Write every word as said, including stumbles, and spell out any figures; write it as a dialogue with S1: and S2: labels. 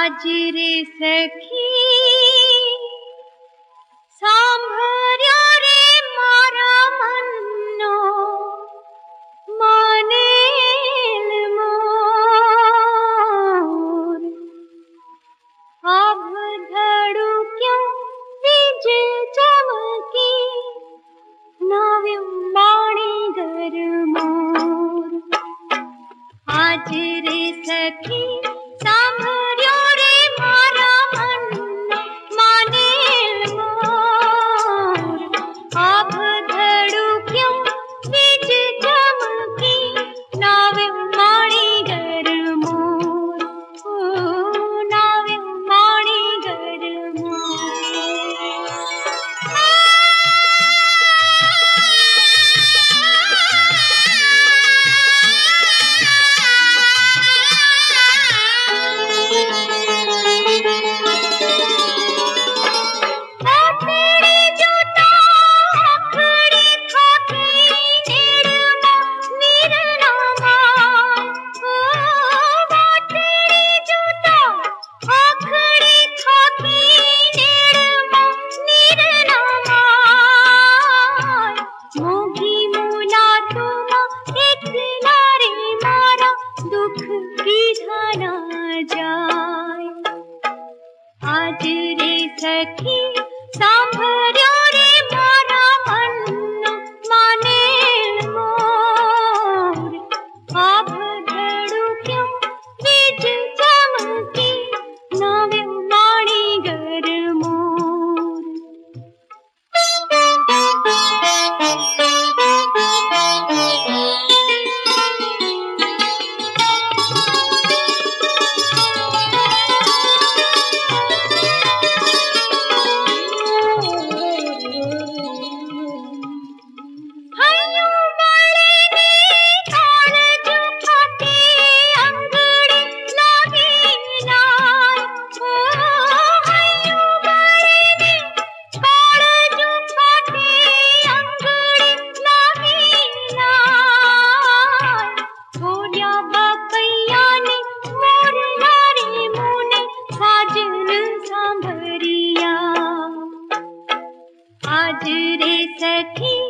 S1: आज रे सखी सांभर्यो रे मारा मन्नो मानेल मोर अब धड़ू क्यों बीज चमकी नव्यू बाणी घर मोर आज रे सखी सांभर्यो रे मारा मन्नो मानेल मोर अब धड़ू क्यों बीज चमकी नव्यू बाणी घर मोर ओ नव्यू बाणी घर आज रे सखी सांभर्यो रे मारा मन्नो मानेल मोर अब धड़ू क्यों बीज चमकी नव्यू बाणी घर मोर आज रे सखी